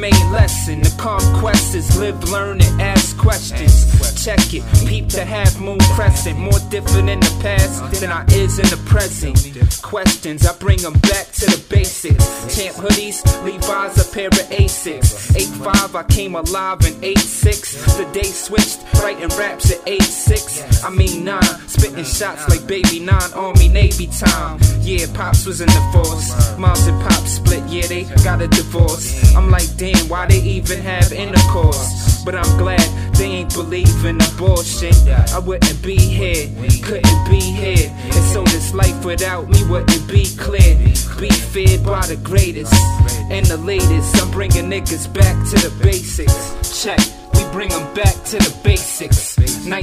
main lesson. The conquest is live, learn, and ask questions. Check it, peep the half moon crescent. More different in the past than I is in the present. Questions, I bring them back to the basics. Champ hoodies, Levi's, a pair of Asics. 8'5", I came alive in 8'6". The day switched, writing raps at 8'6". I mean 9, spitting shots like Baby 9, Army Navy time. Yeah, Pops was in the force. Moms and Pops split, yeah, they got a divorce. I'm like, damn, why they even have intercourse? But I'm glad they ain't believing the bullshit. I wouldn't be here, couldn't be here. And so this life without me wouldn't be clear. Be feared by the greatest and the latest. I'm bringing niggas back to the basics. Check, we bring them back to the basics.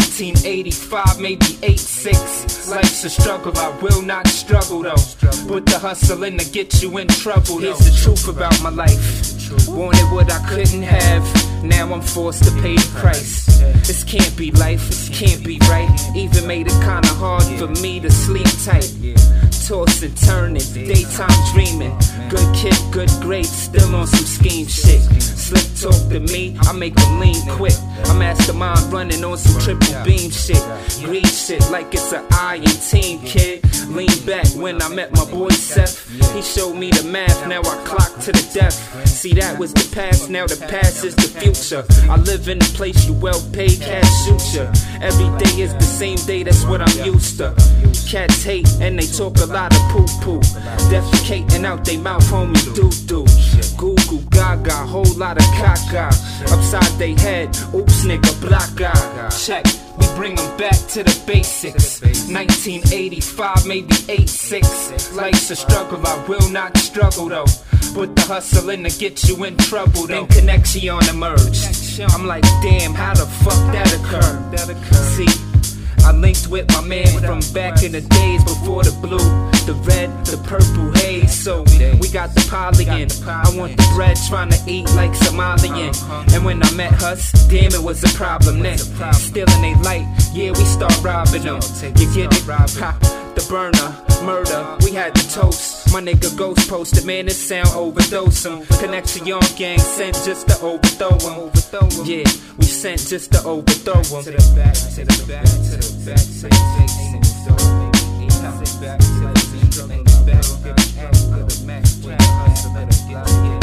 1985, maybe 86. Life's a struggle, I will not struggle though. Put the hustle in to get you in trouble. Here's the truth about my life. Wanted what I couldn't have, now I'm forced to pay the price. This can't be life, this can't be right. Even made it kinda hard for me to sleep tight. Tossing, turning, daytime dreaming. Good kid, good grades, still on some scheme shit. Slick talk to me, I make them lean quick. I'm mastermind running on some triple beam shit. Greed shit like it's an iron team, kid. Lean back when I met my boy Seth. He showed me the math, now I clock to the death. See, that was the past, now the past is the future. I live in a place you well paid, cash shoot ya. Every day is the same day, that's what I'm used to. Cats hate and they talk a lot of poo-poo. Defecating out they mouth, homie, doo-doo. Goo goo gaga, whole lot of caca. Upside they head, oops nigga, blacka. Check, we bring them back to the basics. 1985, maybe 86. Life's a struggle, I will not struggle though. Put the hustle in to get you in trouble, then connection emerged. I'm like, damn, how the fuck that occurred? See, I linked with my man from back in the days before the blue, the red, the purple haze. So we got the polygon. I want the bread, trying to eat like Somalian. And when I met Hus, damn, it was a problem then. Stealing they light, yeah, we start robbing them. You get it? Ha, the burner, murder, we had the toast. My nigga Ghost posted, man, this sound overdose him. Connection gang sent just to overthrow him. Yeah, we sent just to overthrow him. To the back, to the back, to the back, to the back, to the back, to the back, to the back, to the back, to the back, to the back,